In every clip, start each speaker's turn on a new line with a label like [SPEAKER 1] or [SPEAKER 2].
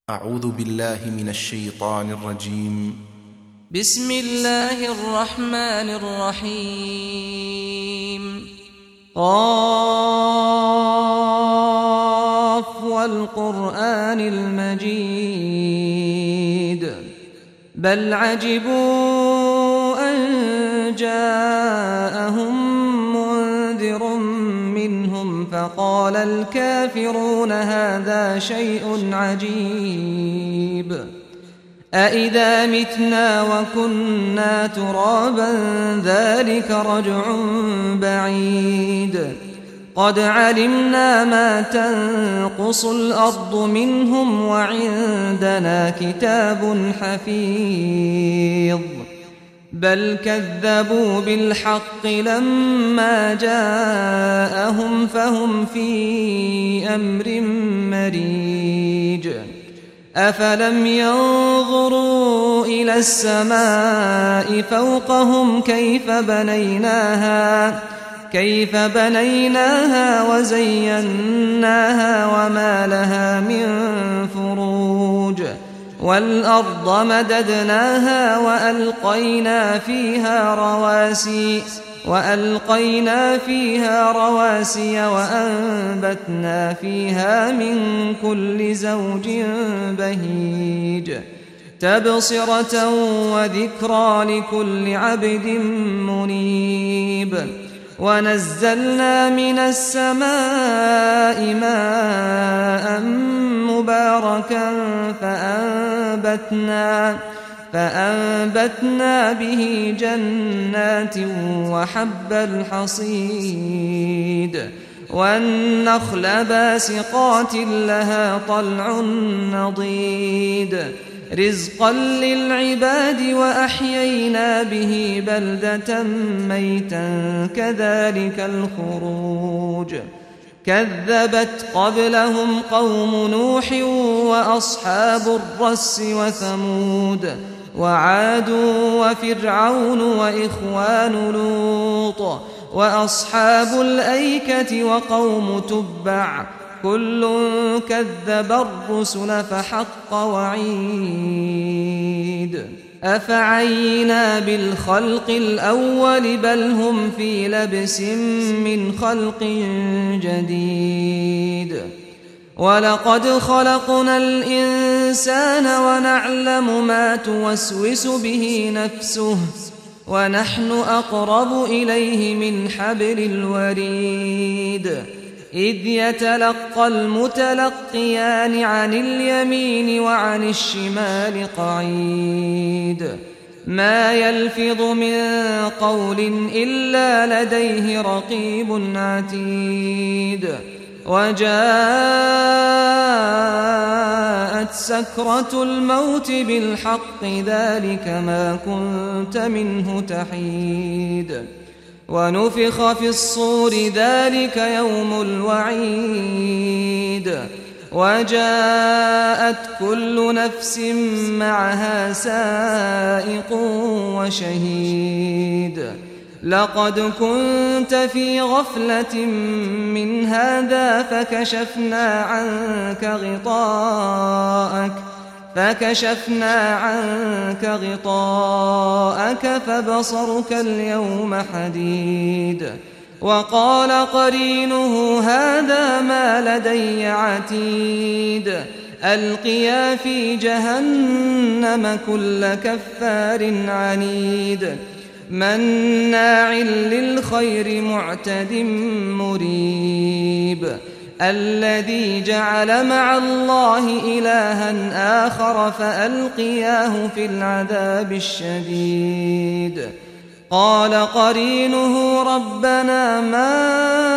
[SPEAKER 1] أعوذ بالله من الشيطان الرجيم.
[SPEAKER 2] بسم الله الرحمن الرحيم. قاف والقرآن المجيد بل عجبوا أن جاءهم منذر منهم فقال الكافرون هذا شيء عجيب أإذا متنا وكنا ترابا ذلك رجع بعيد قد علمنا ما تنقص الأرض منهم وعندنا كتاب حفيظ بل كذبوا بالحق لما جاءهم فهم في أمر مريج أفلم ينظروا إلى السماء فوقهم كيف بنيناها وزيناها وما لها من فروج والأرض مددناها وألقينا فيها رواسي وأنبتنا فيها من كل زوج بهيج تبصرة وذكرى لكل عبد منيب ونزلنا من السماء ماء مباركا فأنبتنا به جنات وحب الحصيد والنخل باسقات لها طلع نضيد رزقا للعباد وأحيينا به بلدة ميتا كذلك الخروج كذبت قبلهم قوم نوح وأصحاب الرس وثمود وعاد وفرعون وإخوان لوط وأصحاب الأيكة وقوم تبع كل كذب الرسل فحق وعيد أفعينا بالخلق الأول بل هم في لبس من خلق جديد ولقد خلقنا الإنسان ونعلم ما توسوس به نفسه ونحن أقرب إليه من حبل الوريد إذ يتلقى المتلقيان عن اليمين وعن الشمال قعيد ما يلفظ من قول إلا لديه رقيب عتيد وجاءت سكرة الموت بالحق ذلك ما كنت منه تحيد ونفخ في الصور ذلك يوم الوعيد وجاءت كل نفس معها سائق وشهيد لقد كنت في غفلة من هذا فكشفنا عنك غطاءك فبصرك اليوم حديد وقال قرينه هذا ما لدي عتيد ألقيا في جهنم كل كفار عنيد مناع للخير معتد مريب الذي جعل مع الله إلها آخر فألقياه في العذاب الشديد قال قرينه ربنا ما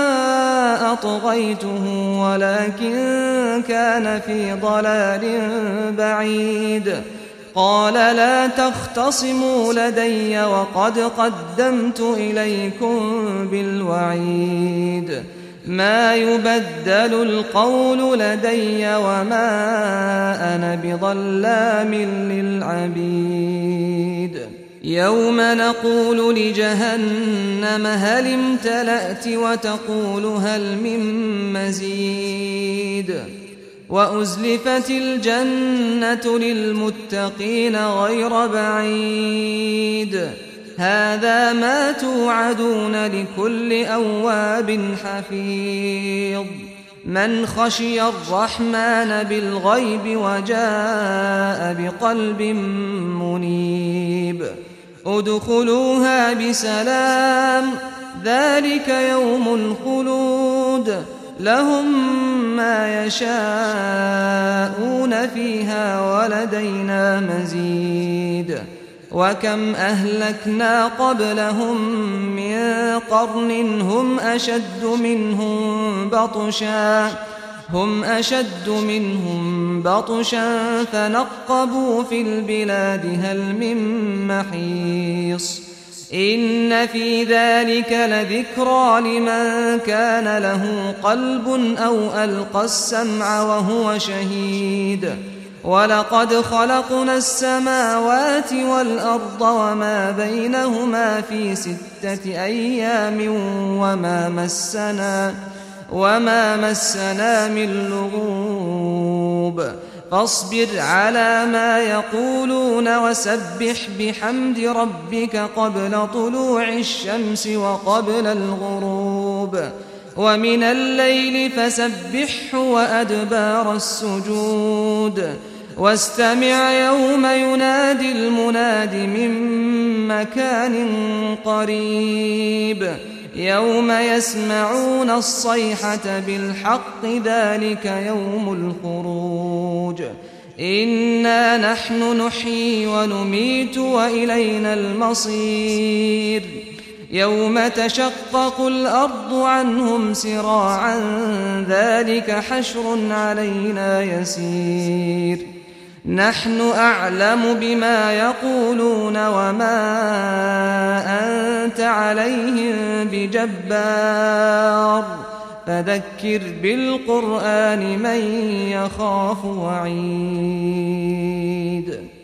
[SPEAKER 2] أطغيته ولكن كان في ضلال بعيد قال لا تختصموا لدي وقد قدمت إليكم بالوعيد ما يبدل القول لدي وما أنا بظلام للعبيد يوم نقول لجهنم هل امتلأت وتقول هل من مزيد وأزلفت الجنة للمتقين غير بعيد هذا ما توعدون لكل أواب حفيظ من خشي الرحمن بالغيب وجاء بقلب منيب ادخلوها بسلام ذلك يوم الخلود لهم ما يشاءون فيها ولدينا مزيد وكم أهلكنا قبلهم من قرن هم أشد منهم بطشا فنقبوا في البلاد هل من محيص إن في ذلك لذكرى لمن كان له قلب أو ألقى السمع وهو شهيد ولقد خلقنا السماوات والأرض وما بينهما في 6 أيام وما مسنا من لغوب فاصبر على ما يقولون وسبح بحمد ربك قبل طلوع الشمس وقبل الغروب ومن الليل فسبحه وأدبار السجود واستمع يوم ينادي المناد من مكان قريب يوم يسمعون الصيحة بالحق ذلك يوم الخروج إنا نحن نحيي ونميت وإلينا المصير يوم تشقق الأرض عنهم سراعا ذلك حشر علينا يسير نحن أعلم بما يقولون وما أنت عليهم بجبار فذكر بالقرآن من يخاف وعيد